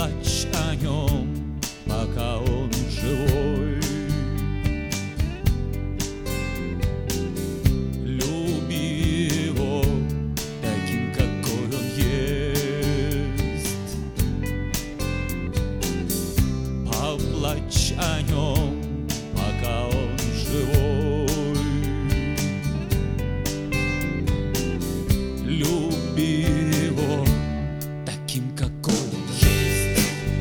плачь о нем, пока он живой. Люби его таким, какой он есть. Поплачь о нем, пока он живой. Люби его таким, какой он есть.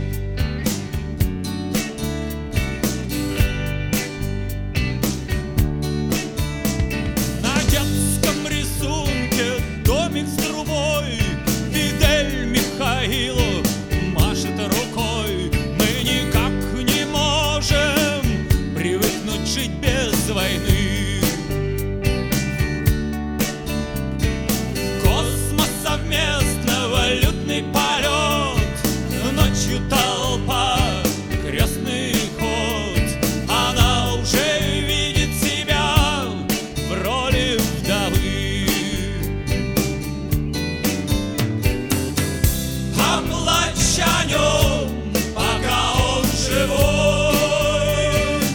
На детском рисунке домик с трубой, Фидель Михаилу машет рукой. Мы никак не можем привыкнуть жить без войны. Космос совместно, валютный полет, ночью толпа, крестный ход. Она уже видит себя в роли вдовы. Поплачь о нем, пока он живой.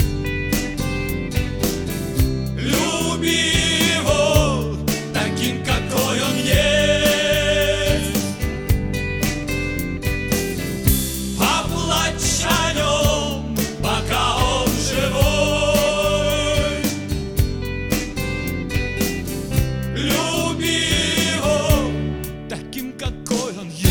Люби его таким, какой он есть. Поплачь о нем, пока он живой. Люби его таким, какой он есть.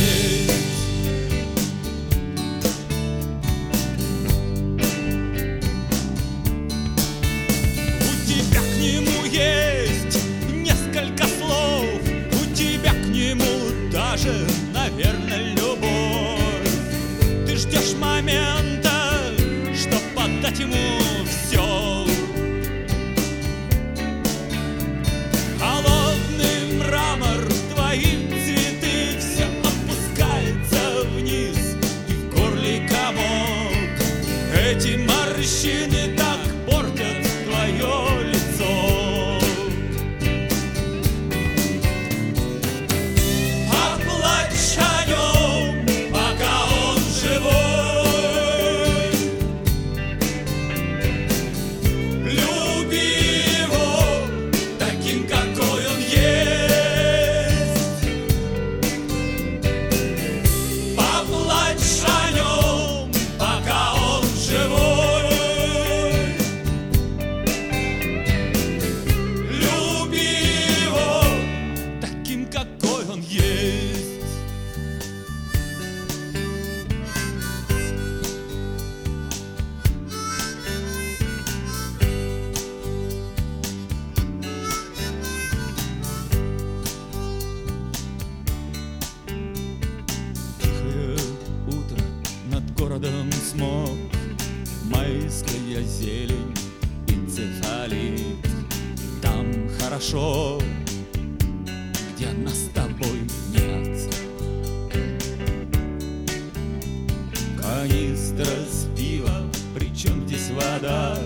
У тебя к нему есть несколько слов, у тебя к нему даже, наверное, любовь. Ты ждешь момента, чтоб отдать ему все. Холодный мрамор, твои цветы, все опускается вниз, и в горле комок. Эти морщины так портят твое лицо. Поплачь о нем, пока он живой. Люби его таким, какой он есть. Поплачь о нем, пока он живой. Люби его таким, какой он есть. Тихое утро, над городом смог, майская зелень, энцефалит. Там хорошо, где нас с тобой нет. Канистра с пивом, причем здесь вода?